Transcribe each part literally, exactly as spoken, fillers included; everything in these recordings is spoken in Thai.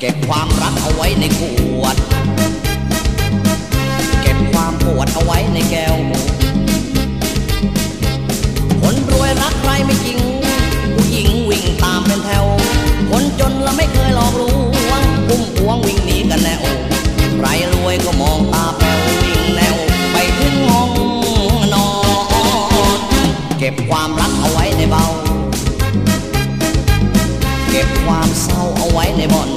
ก็บความรักเอาไว้ในขวดเก็บความปวดเอาไว้ในแก้วคนรวยรักใครไม่จริงผู้หญิงวิ่งตามเป็นแถวคนจนละไม่เคยหลอกลวงพุ่มพวงวิ่งหนีกันแนวใครรวยก็มองตาแป๋ววิ่งแนวไปถึงห้องนอนเก็บความรักเอาไว้ในเบาเก็บความเศร้าเอาไว้ในบ่อน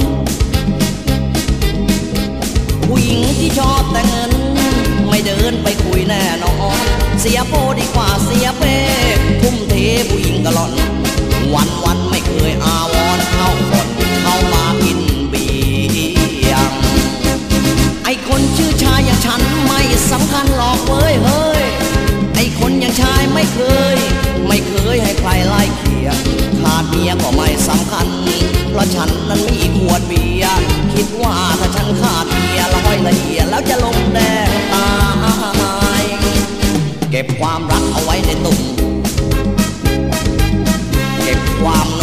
ผู้หญิงที่ชอบแต่เงินไม่เดินไปคุยแน่นอนเสียโพดีกว่าเสียเป้ทุ่มเทผู้หญิงกะล่อนวันวันไม่เคยอาวรเข้าบ่อนเข้ามากินเบียร์ไอคนชื่อชายอย่างฉันไม่สำคัญหรอกเว้ยเฮ้ยไอคนอย่างชายไม่เคยไม่เคยให้ใครไล่เขียขาดเมียก็ไม่สำคัญเพราะฉันนั้นมีขวดเบียร์คิดว่าถ้าฉันขาดเบียร์ละห้อยละเอียดแล้วจะลงแดงตายเก็บความรักเอาไว้ในตุ่มเก็บความ